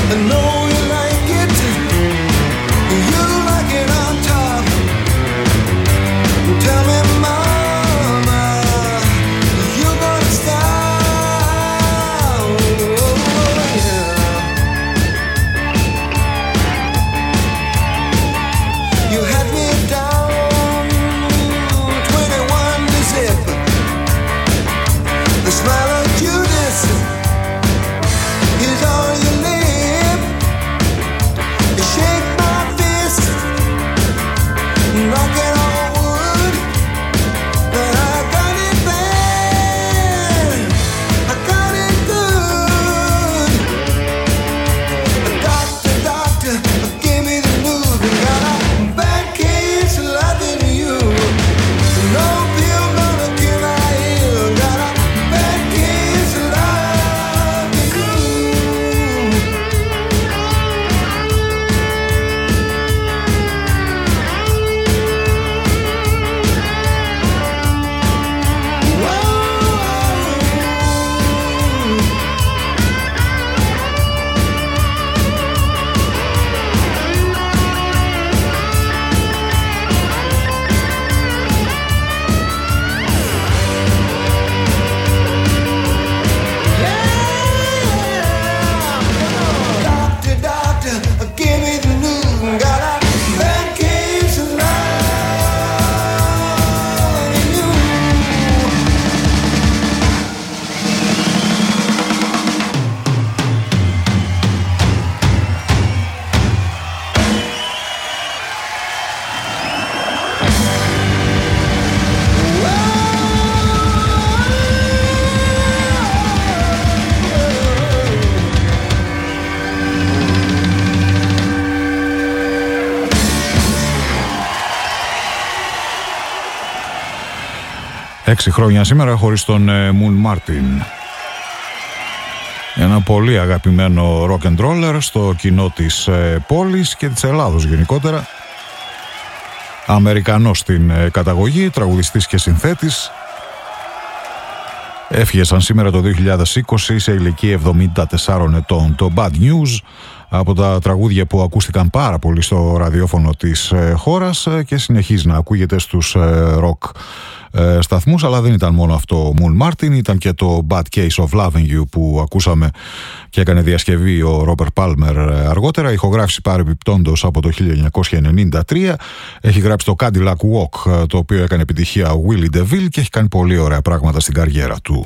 Έξι χρόνια σήμερα χωρίς τον Moon Martin. Ένα πολύ αγαπημένο rock and roller στο κοινό της πόλης και της Ελλάδος γενικότερα. Αμερικανός στην καταγωγή, τραγουδιστής και συνθέτης. Έφυγε σαν σήμερα το 2020 σε ηλικία 74 ετών. Το Bad News, από τα τραγούδια που ακούστηκαν πάρα πολύ στο ραδιόφωνο της χώρας και συνεχίζει να ακούγεται στους rock σταθμούς, αλλά δεν ήταν μόνο αυτό ο Moon Martin, ήταν και το Bad Case of Loving You που ακούσαμε και έκανε διασκευή ο Robert Palmer αργότερα. Ηχογράφηση παρεμπιπτόντως από το 1993. Έχει γράψει το Cadillac Walk, το οποίο έκανε επιτυχία ο Willie DeVille και έχει κάνει πολύ ωραία πράγματα στην καριέρα του.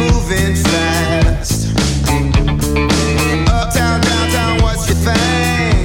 Uptown, downtown, what's your thing?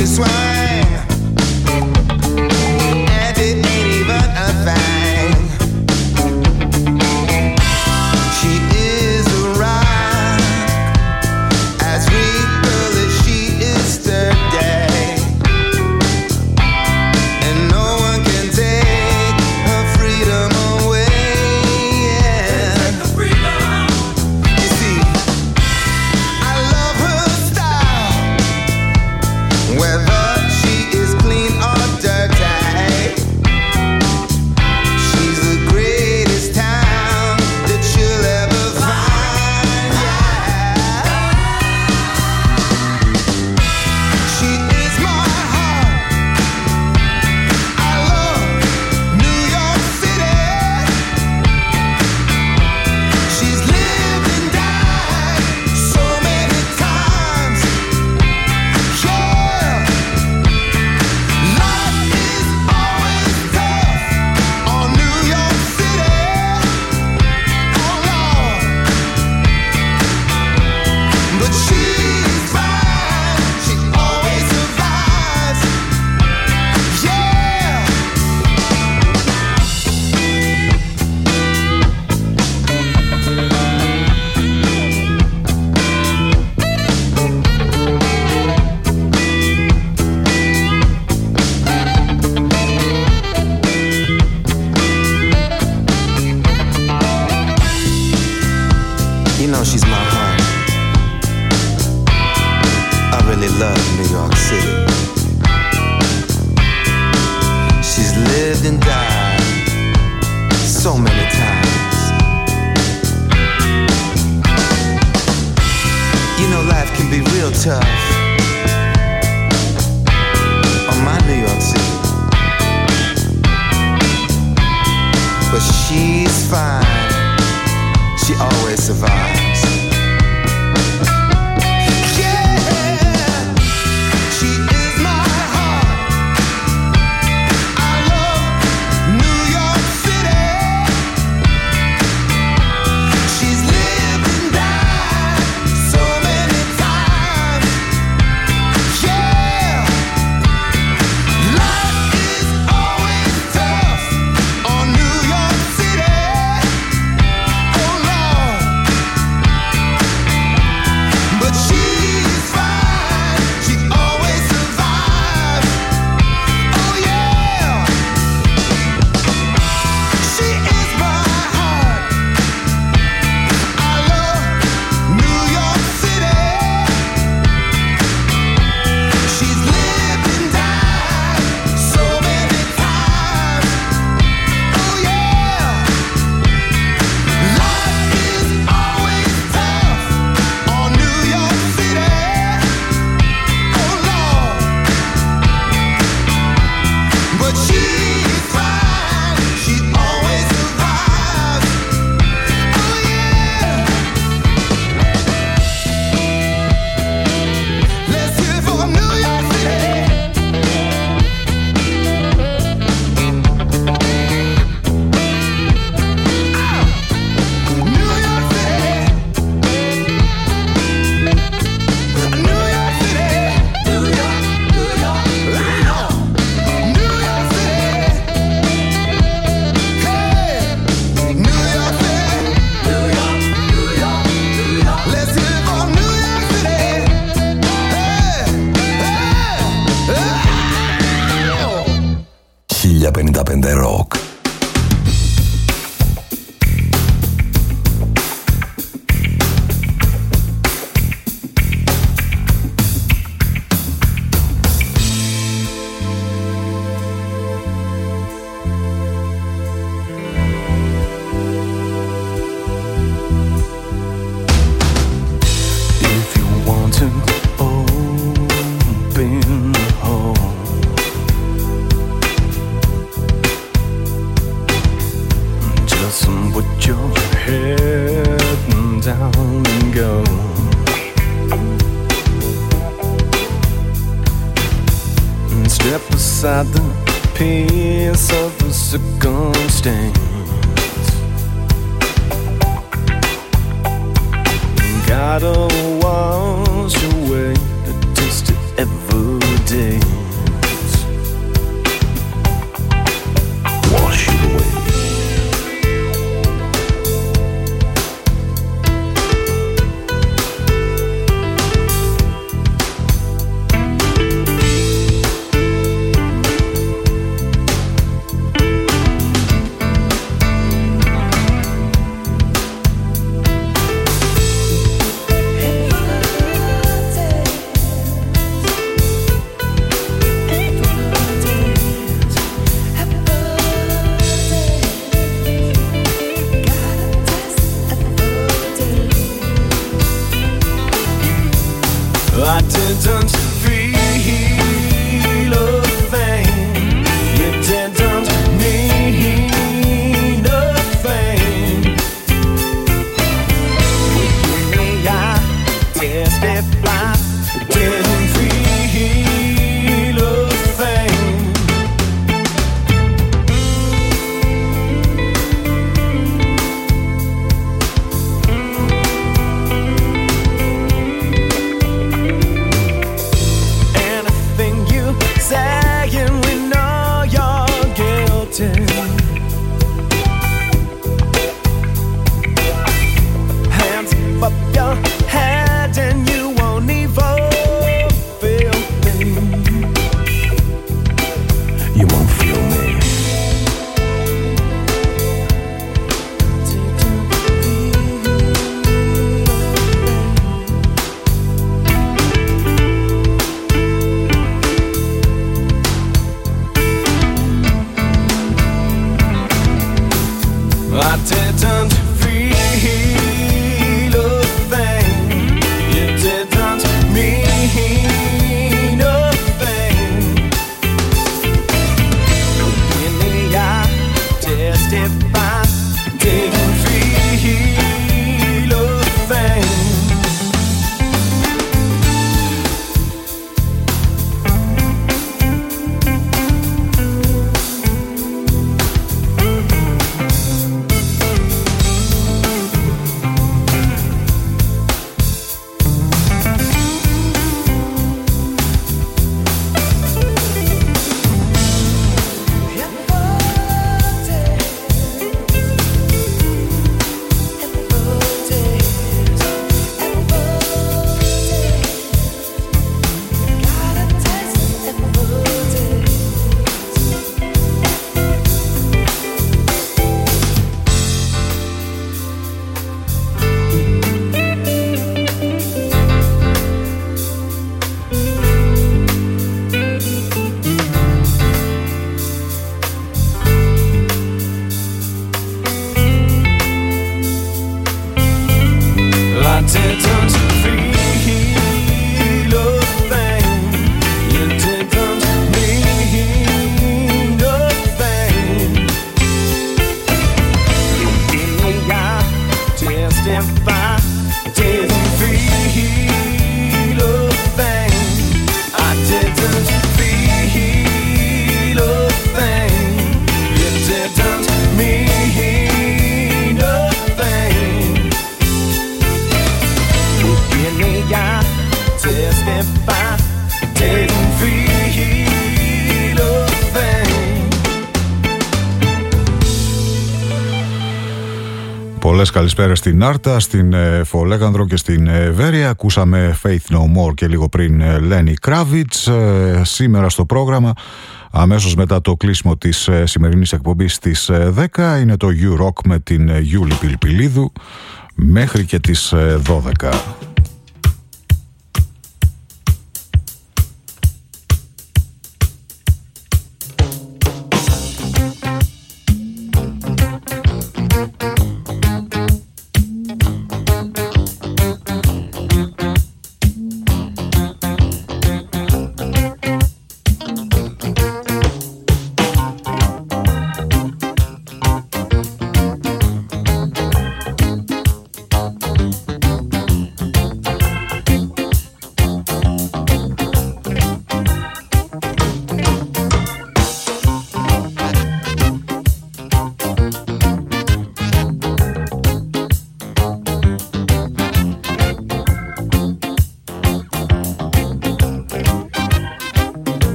Rock. The pace of the circumstance, gotta wash away the taste of evidence. days wash it away. I didn't feel a thing. You didn't mean a thing. I testify, didn't feel a thing. Saying we know you're guilty. Hands up your head and you won't even feel me. You won't feel me. I didn't feel a thing. You didn't mean a thing. In the eye, testify, didn't feel a thing. I didn't feel a thing. You didn't mean a thing. I testify, didn't feel a thing. I didn't feel a thing. You didn't mean a thing. I testify, didn't feel a thing. Πολλές καλησπέρες στην Άρτα, στην Φολέγανδρο και στην Βέρεια. Ακούσαμε Faith No More και λίγο πριν Lenny Kravitz. Σήμερα στο πρόγραμμα, αμέσως μετά το κλείσιμο της σημερινής εκπομπής στις 10, είναι το U-Rock με την Γιούλη Πιλπιλίδου μέχρι και τις 12.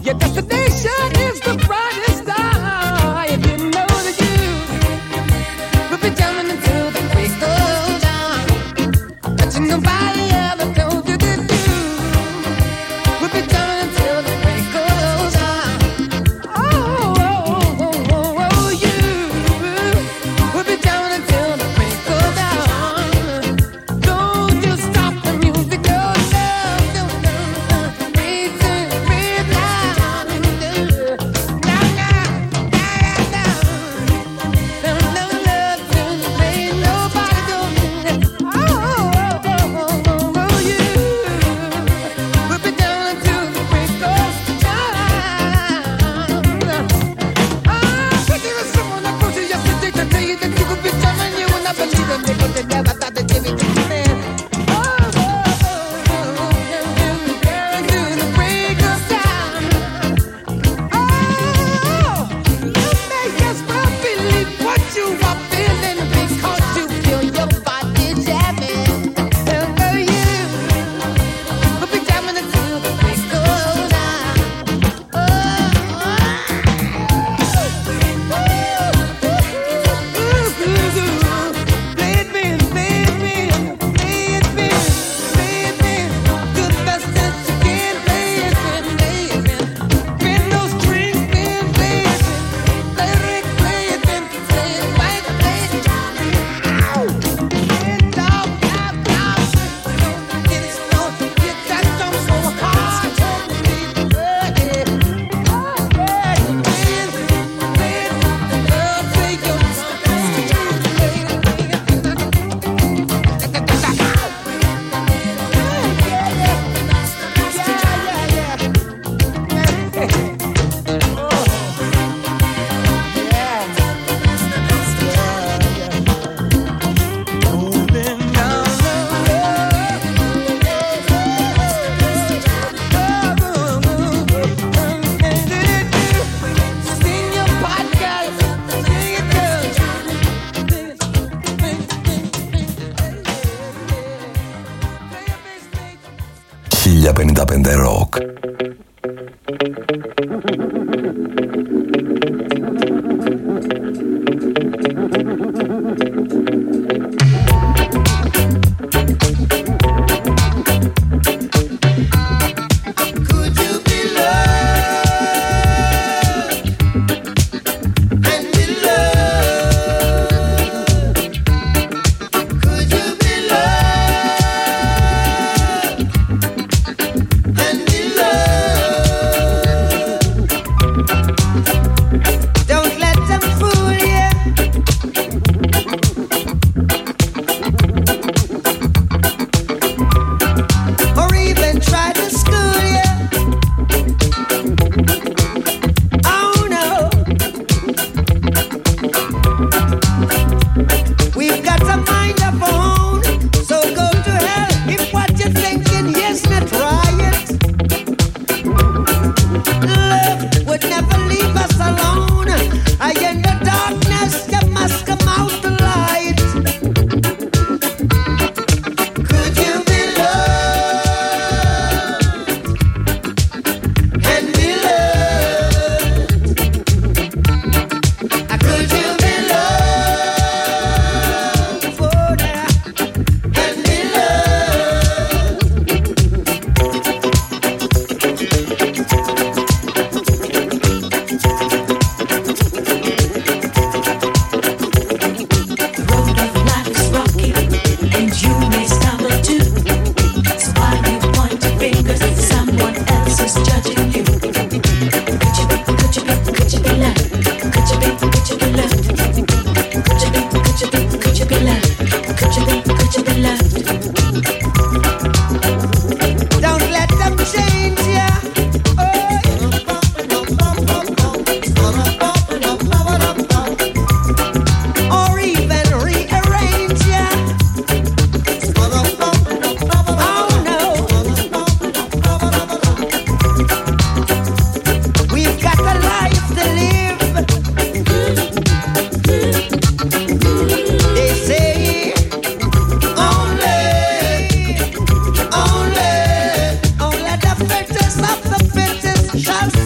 Your destination is the brightest star. If you know that you will be jumping into the break of dawn, touching nobody ever told you that you will be jumping into the break of dawn. Oh, oh, oh, oh, oh, you will be jumping into the break of dawn. Don't you stop the music, oh no, no, no, no. Breathe in, breathe out. Now, now, now, now. There'll never love to ain't nobody doing it. Oh, oh, oh, oh, oh, oh, you will be down until the break of dawn. But there was someone that approached you yesterday to tell you that you could be jumping. You would not believe it because they never thought that you'd be jumping. Oh, oh, oh, oh, down to the break of dawn. Oh, you make us well believe what you are feeling because you feel your body jamming. And you will be jamming until the break of dawn. Oh, play it, man, play it, man, play it, man, play it, man. Do the best that you can, play it, man, play it, man. Bend those strings, man, play it, man. Let it play it, man, play it right, play it. Ow! And down, down, down. Get it started, get that drum so hard. Yeah. Oh, yeah, play it, play it. Girl, play your drum. Sing your podcast, sing it, girl. 1055 Rock. Could you be loved and be loved? Could you be loved and be loved?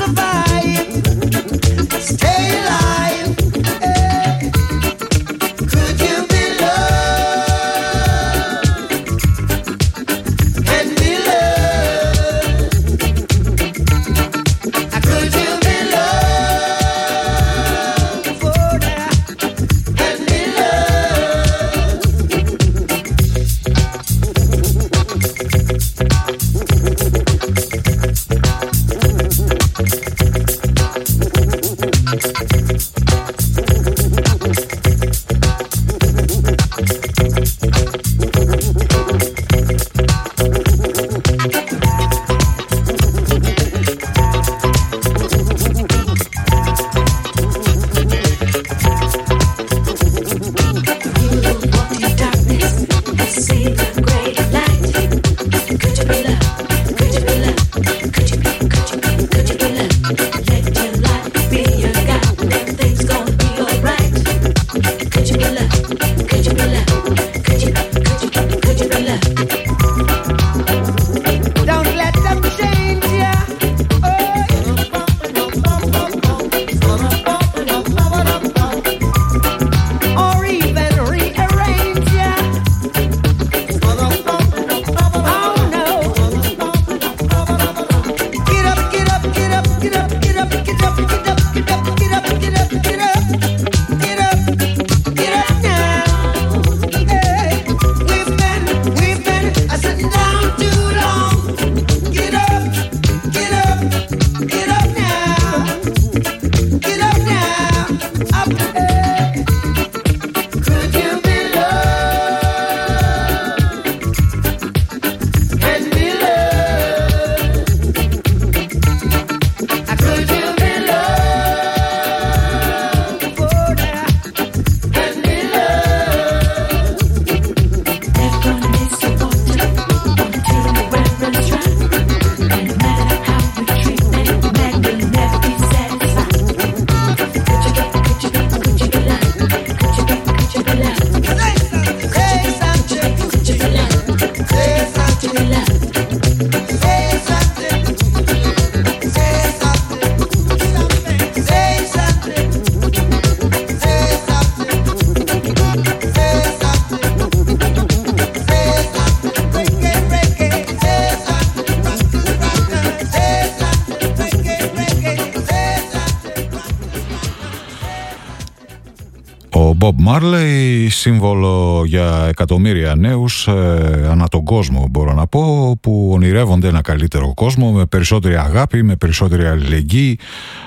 Bob Marley, σύμβολο για εκατομμύρια νέους ανά τον κόσμο, μπορώ να πω, που ονειρεύονται ένα καλύτερο κόσμο με περισσότερη αγάπη, με περισσότερη αλληλεγγύη,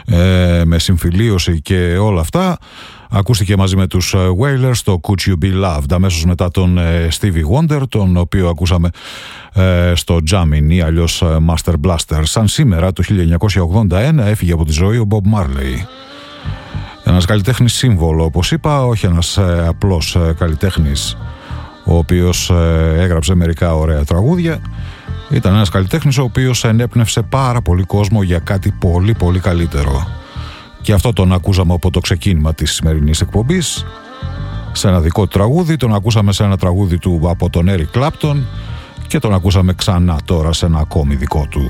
με συμφιλίωση και όλα αυτά. Ακούστηκε μαζί με τους Wailers το Could You Be Loved, αμέσως μετά τον Stevie Wonder, τον οποίο ακούσαμε στο Jamming ή αλλιώς Master Blaster. Σαν σήμερα το 1981 έφυγε από τη ζωή ο Bob Marley. Ένας καλλιτέχνης σύμβολο, όπως είπα, όχι ένας απλός καλλιτέχνης ο οποίος έγραψε μερικά ωραία τραγούδια. Ήταν ένας καλλιτέχνης ο οποίος ενέπνευσε πάρα πολύ κόσμο για κάτι πολύ πολύ καλύτερο. Και αυτό τον ακούσαμε από το ξεκίνημα της σημερινής εκπομπής, σε ένα δικό του τραγούδι, τον ακούσαμε σε ένα τραγούδι του από τον Eric Clapton και τον ακούσαμε ξανά τώρα σε ένα ακόμη δικό του.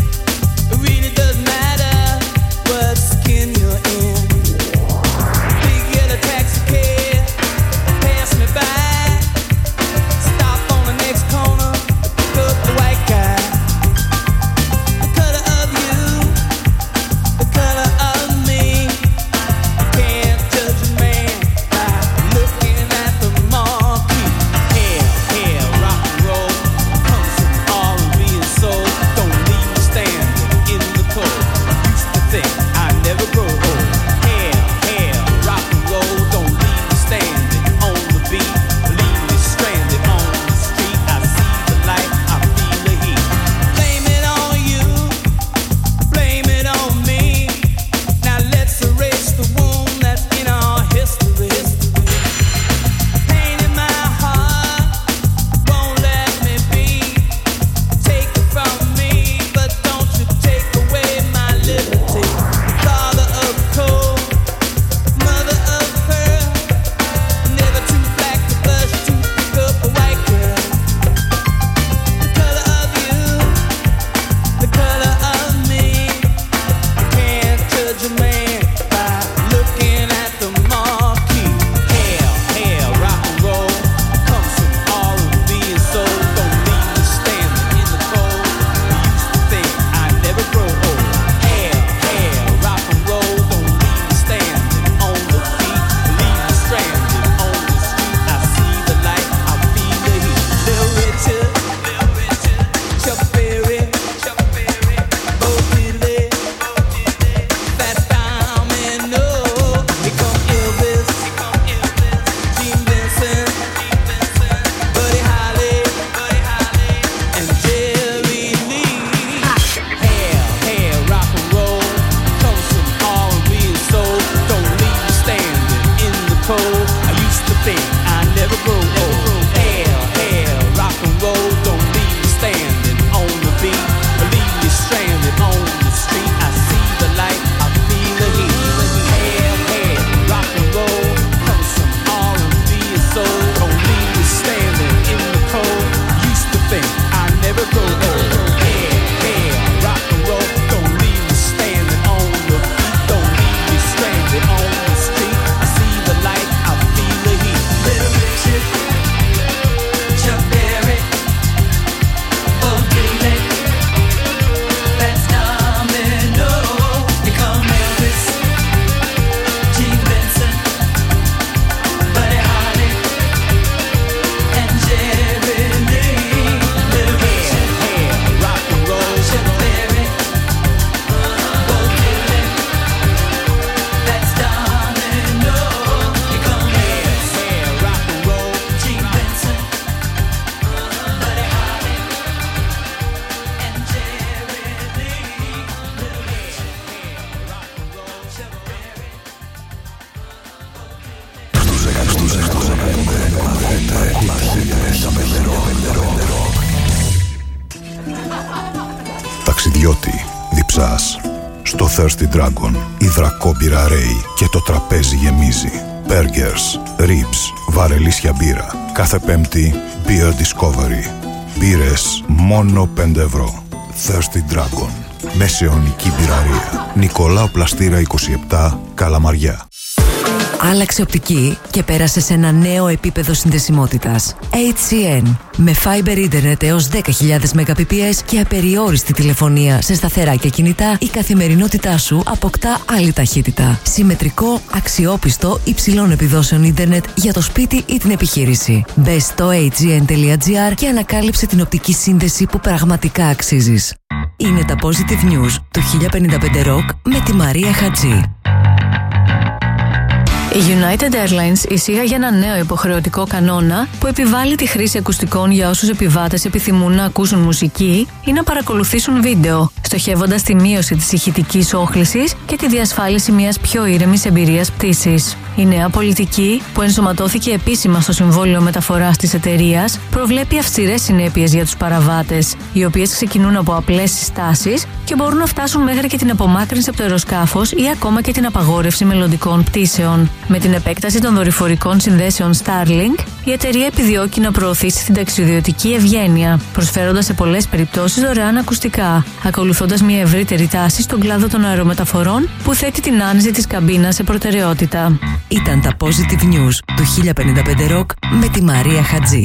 It really doesn't matter what skin you're in. think I never grow old. Hell, rock and roll, don't leave me standing on the beat. Leave me stranded on the street. I see the light, I feel the heat. Hell, rock and roll, comes some R&B and soul. Don't leave me standing in the cold. Used to think I never grow old. Hell, rock and roll, don't leave me standing on the beat. Don't leave me stranded on the street. I see the light, I feel the heat. Little Richard, Chuck Berry, Bo Diddley, that's Domino. Here come Elvis, Gene Vincent, Buddy Holly, and Jerry Lee. Little Richard, rock and roll, Chuck Berry, Bo Diddley, that's Domino. Here come Elvis, rock and roll. Gene Vincent, Buddy Holly, and Jerry Lee. Little Richard, rock and roll, Chuck Berry. Ταξιδιώτη, διψάς. Στο Thirsty Dragon, υδρακόμπυρα ρέει και το τραπέζι γεμίζει. Burgers, ribs, βαρελίσια μπύρα. Κάθε Πέμπτη, Beer Discovery. Μπύρες μόνο 5 ευρώ. Thirsty Dragon. Μεσαιωνική μπυραρία. Νικολάου Πλαστήρα 27, Καλαμαριά. Άλλαξε οπτική και πέρασε σε ένα νέο επίπεδο συνδεσιμότητας. HCN. Με Fiber Internet έως 10.000 Mbps και απεριόριστη τηλεφωνία σε σταθερά και κινητά, η καθημερινότητά σου αποκτά άλλη ταχύτητα. Συμμετρικό, αξιόπιστο, υψηλών επιδόσεων ίντερνετ για το σπίτι ή την επιχείρηση. Μπες στο hgn.gr και ανακάλυψε την οπτική σύνδεση που πραγματικά αξίζεις. Είναι τα Positive News του 1055 Rock με τη Μαρία Χατζή. Η United Airlines εισήγαγε ένα νέο υποχρεωτικό κανόνα που επιβάλλει τη χρήση ακουστικών για όσους επιβάτες επιθυμούν να ακούσουν μουσική ή να παρακολουθήσουν βίντεο, στοχεύοντας τη μείωση της ηχητικής όχλησης και τη διασφάλιση μιας πιο ήρεμης εμπειρίας πτήσης. Η νέα πολιτική, που ενσωματώθηκε επίσημα στο Συμβόλαιο Μεταφοράς της εταιρείας, προβλέπει αυστηρές συνέπειες για τους παραβάτες, οι οποίες ξεκινούν από απλές συστάσεις και μπορούν να φτάσουν μέχρι και την απομάκρυνση από το αεροσκάφος ή ακόμα και την απαγόρευση μελλοντικών πτήσεων. Με την επέκταση των δορυφορικών συνδέσεων Starlink, η εταιρεία επιδιώκει να προωθήσει την ταξιδιωτική ευγένεια, προσφέροντας σε πολλές περιπτώσεις δωρεάν ακουστικά, ακολουθώντας μια ευρύτερη τάση στον κλάδο των αερομεταφορών που θέτει την άνεση της καμπίνας σε προτεραιότητα. Ήταν τα Positive News του 1055 Rock με τη Μαρία Χατζή.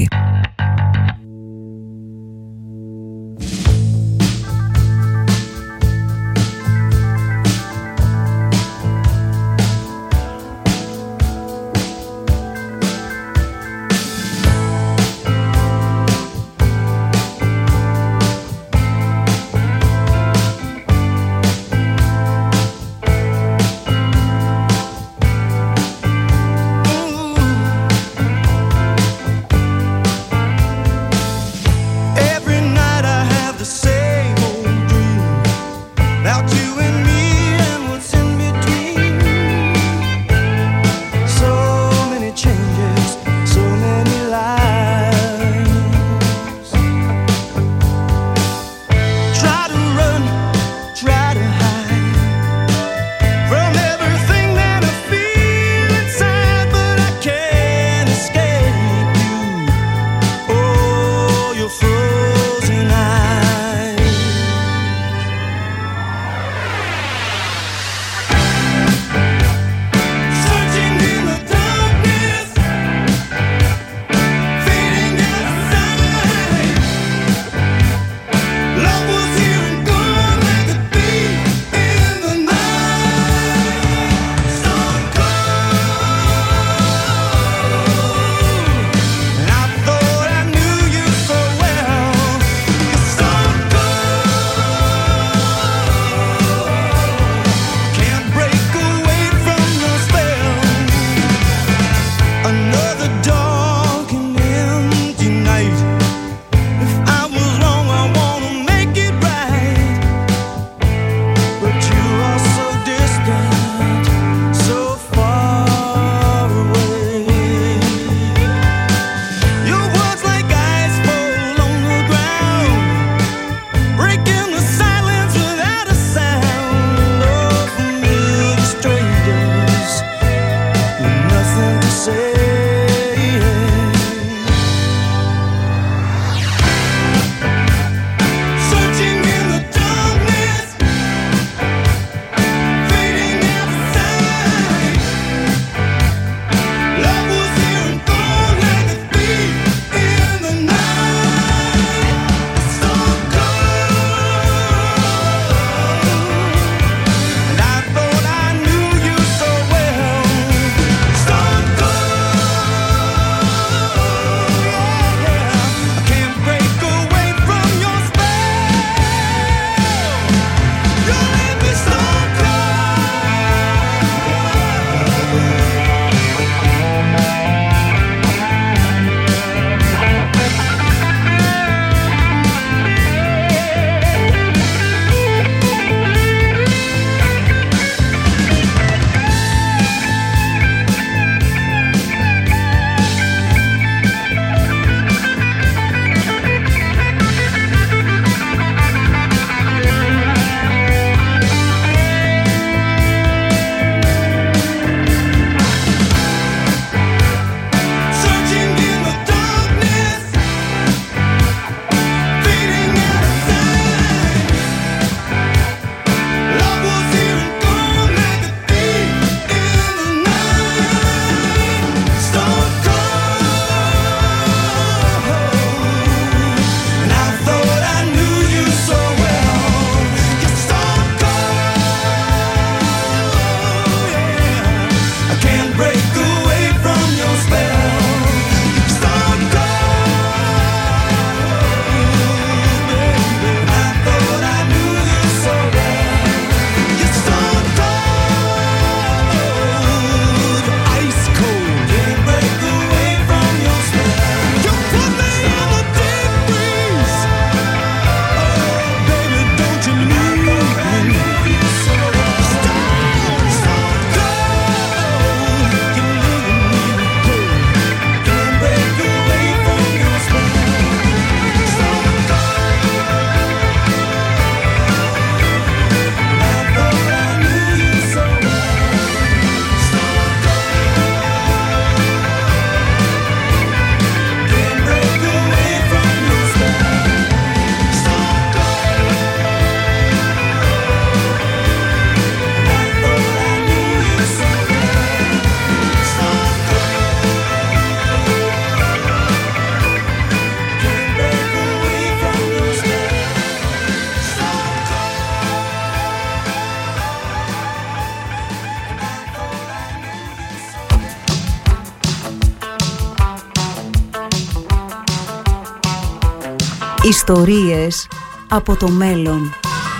Ιστορίες από το μέλλον.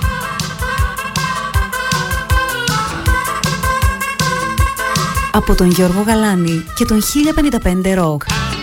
Από τον Γιώργο Γαλάνη και τον 1055 Rock.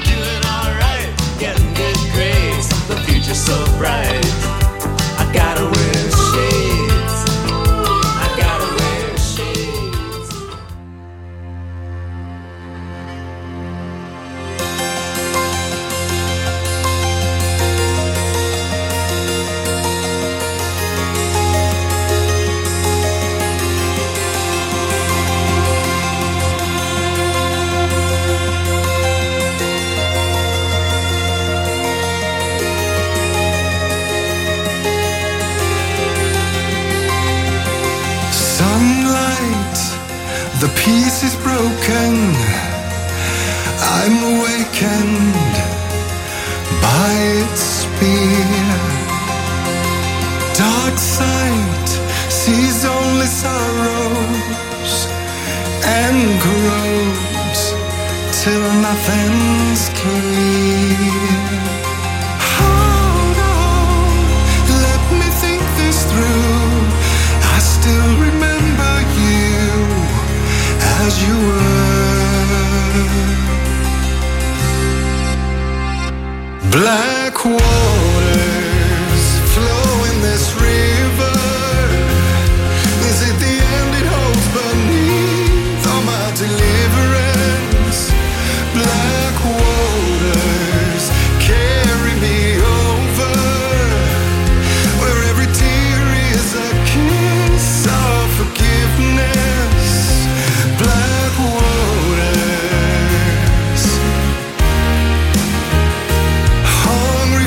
The peace is broken, I'm awakened by its spear. Dark sight sees only sorrows and corrodes till nothing's clear. Hold on, let me think this through. I still remember you as you were. Black waters flow in this river. Is it the end it holds beneath all my deliverance? Black waters carry me over, where every tear is a kiss of forgiveness. Black waters, hungry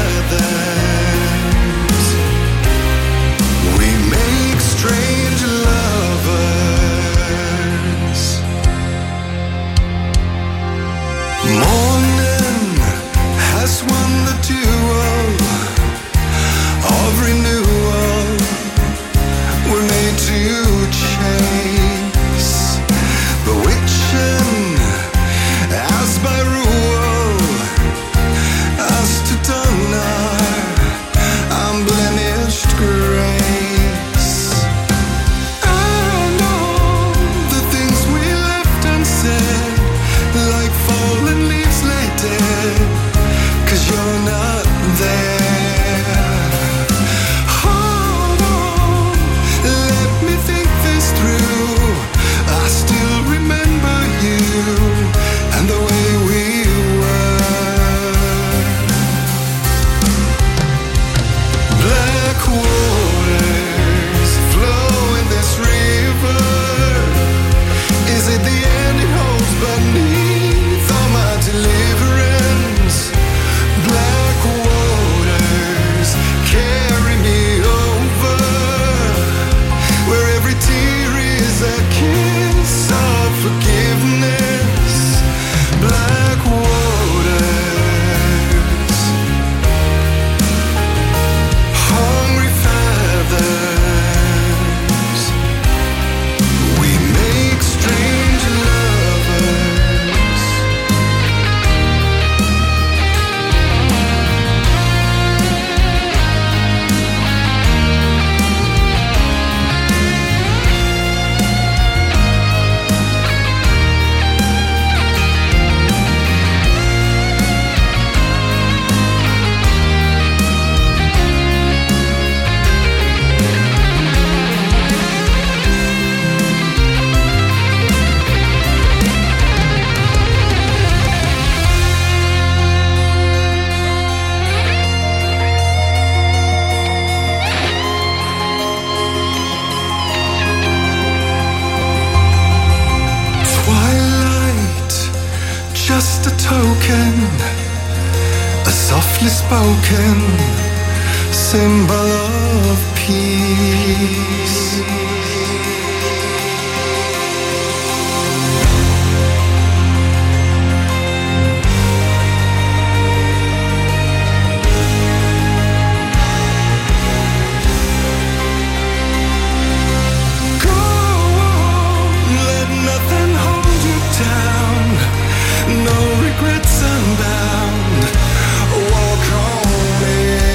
fathers, we make strange lovers. Morning has won the duel of renewal. We're made to chase, bewitching as by rule, as to deny unblemished grace. I know the things we left unsaid, like fallen leaves lay dead, 'cause you're not there. Hold on, let me think this through. I still remember you and the way we were. Black waters flow in this river. Is it the end it holds beneath all my deliverance? Black waters carry me over, where every tear is a kiss of forgiveness. Black waters, hungry fathers, we make strange lovers. Twilight, just a token, a softly spoken symbol of peace. Go on, let nothing hold you down. No regrets unbound. Walk on in.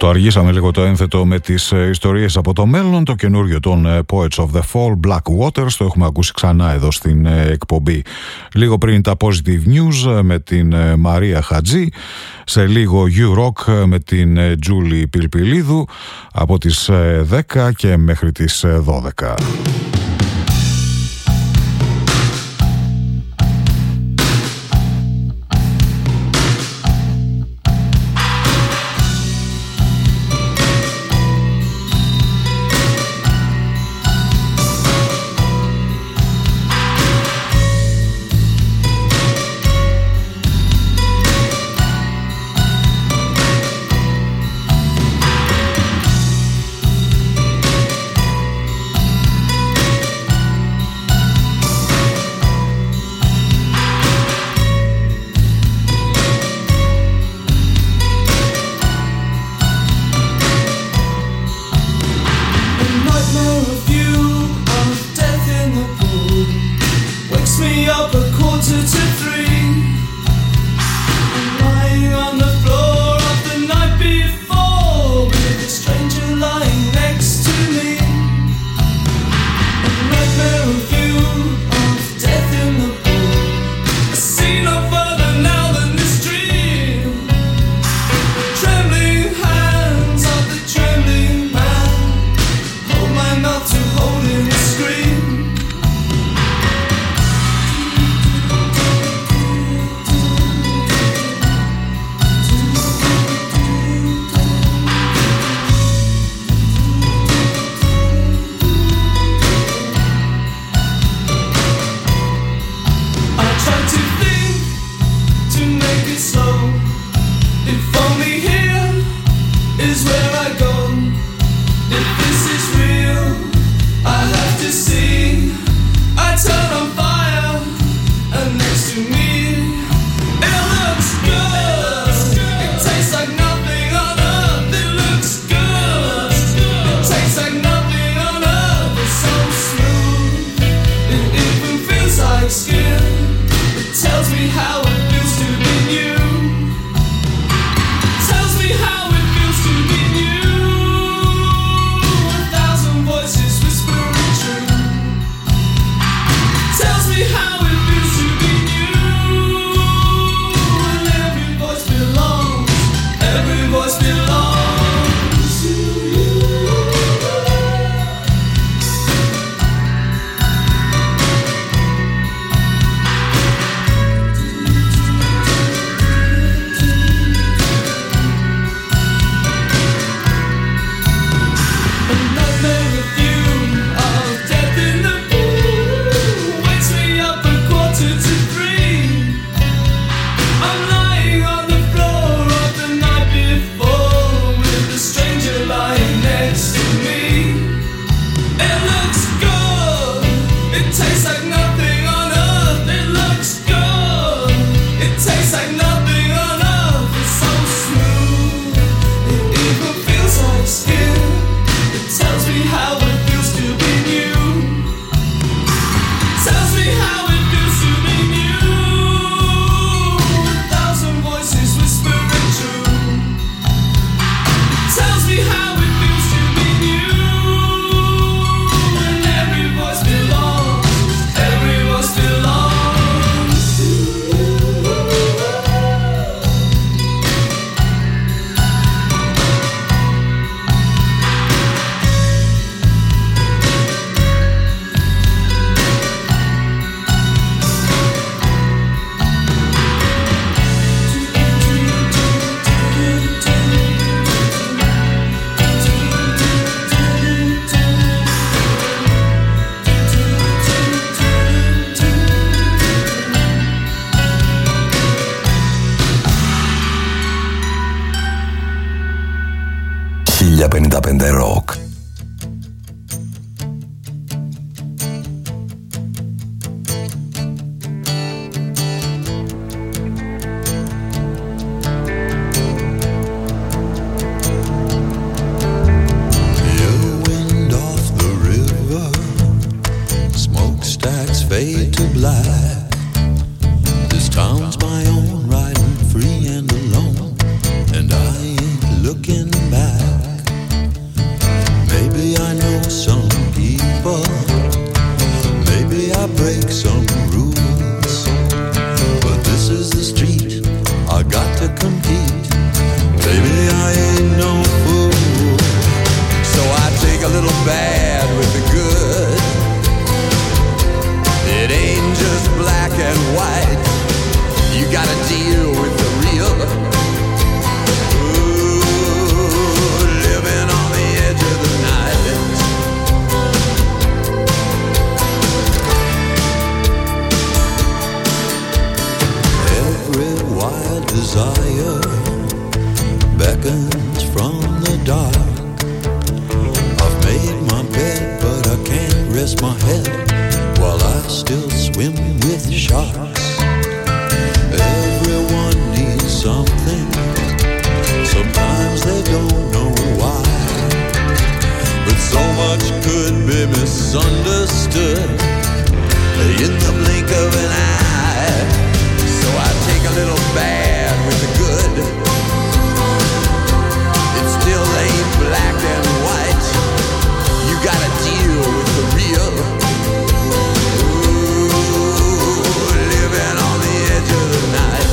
Το αργήσαμε λίγο το ένθετο με τις ιστορίες από το μέλλον. Το καινούριο των Poets of the Fall, Black Waters, το έχουμε ακούσει ξανά εδώ στην εκπομπή. Λίγο πριν τα Positive News με την Μαρία Χατζή. Σε λίγο You Rock με την Τζούλη Πιλπιλίδου από τις 10 και μέχρι τις 12. Rock. Fade to black. This town's my own, riding free and alone, and I ain't looking back. Every wild desire beckons from the dark. I've made my bed, but I can't rest my head while I still swim with sharks. Everyone needs something. Sometimes they don't know why, but so much could be misunderstood in the blink of an eye. So I take a little bad with the good. It still ain't black and white. You gotta deal with the real. Ooh, living on the edge of the night.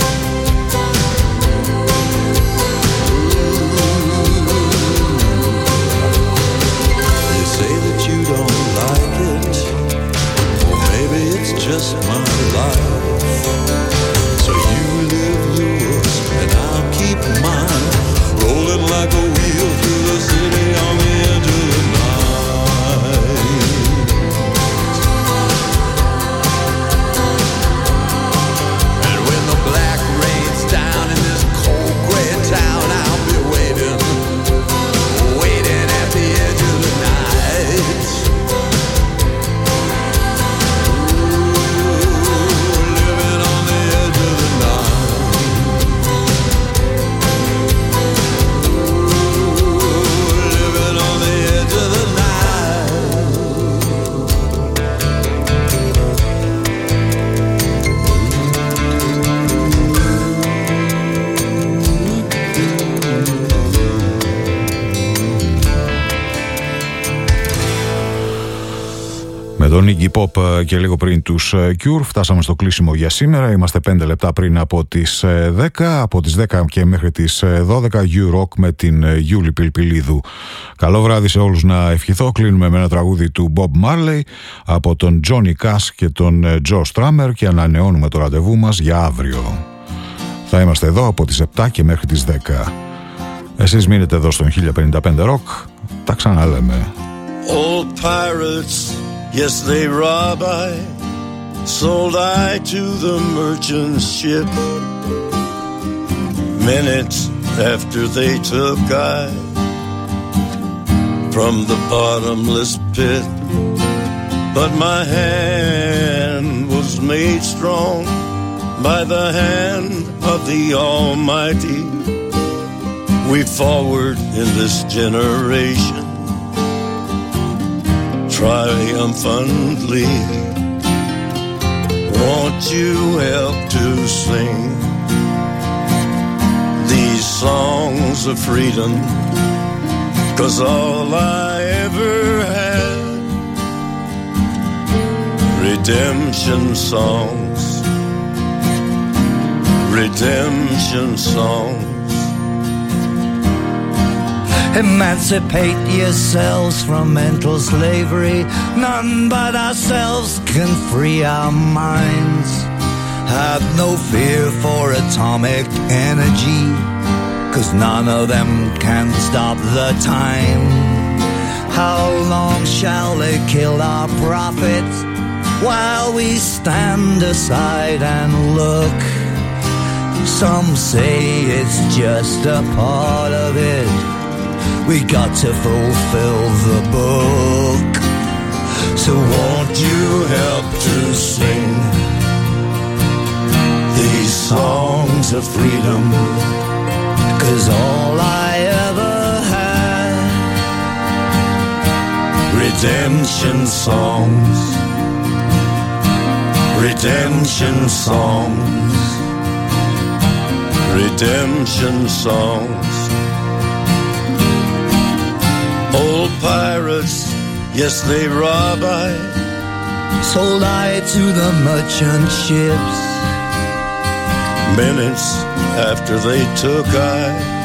You say that you don't like it. Well, maybe it's just my life. So you live yours and I'll keep mine, rolling like a wheel through the city on the edge of the night. And when the black rains down in this cold gray town, I'll be waiting, waiting at the edge of the night. Με τον Iggy Pop και λίγο πριν τους Cure φτάσαμε στο κλείσιμο για σήμερα. Είμαστε 5 λεπτά πριν από τις 10. Από τις 10 και μέχρι τις 12 U-Rock με την Γιούλη Πιλπιλίδου. Καλό βράδυ σε όλους να ευχηθώ. Κλείνουμε με ένα τραγούδι του Bob Marley από τον Johnny Cash και τον Joe Strummer και ανανεώνουμε το ραντεβού μας για αύριο. Θα είμαστε εδώ από τις 7 και μέχρι τις 10. Εσείς μείνετε εδώ στον 1055 Rock. Τα ξαναλέμε. Old pirates, yes, they rob I, sold I to the merchant ship. Minutes after they took I from the bottomless pit. But my hand was made strong by the hand of the Almighty. We forward in this generation triumphantly. Won't you help to sing these songs of freedom? 'Cause all I ever had, redemption songs, redemption songs. Emancipate yourselves from mental slavery. None but ourselves can free our minds. Have no fear for atomic energy, 'cause none of them can stop the time. How long shall they kill our prophets while we stand aside and look? Some say it's just a part of it. We got to fulfill the book. So won't you help to sing these songs of freedom? 'Cause all I ever had, redemption songs, redemption songs, redemption songs. Old pirates, yes, they rob I, sold I to the merchant ships. Minutes after they took I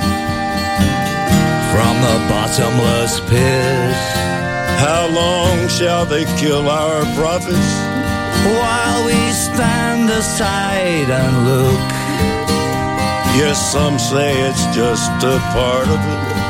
from the bottomless pit. How long shall they kill our prophets while we stand aside and look? Yes, some say it's just a part of it.